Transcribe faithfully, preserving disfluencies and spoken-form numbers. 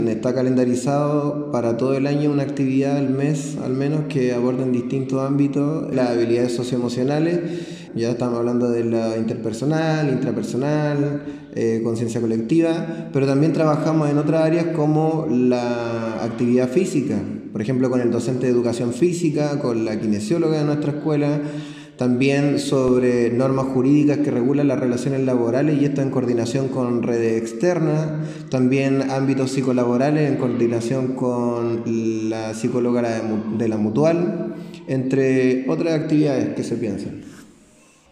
Está calendarizado para todo el año una actividad al mes, al menos, que aborden distintos ámbitos, las habilidades socioemocionales. Ya estamos hablando de la interpersonal, intrapersonal, eh, conciencia colectiva, pero también trabajamos en otras áreas como la actividad física, por ejemplo con el docente de educación física, con la kinesióloga de nuestra escuela, también sobre normas jurídicas que regulan las relaciones laborales y esto en coordinación con redes externas, también ámbitos psicolaborales en coordinación con la psicóloga de la Mutual, entre otras actividades que se piensan.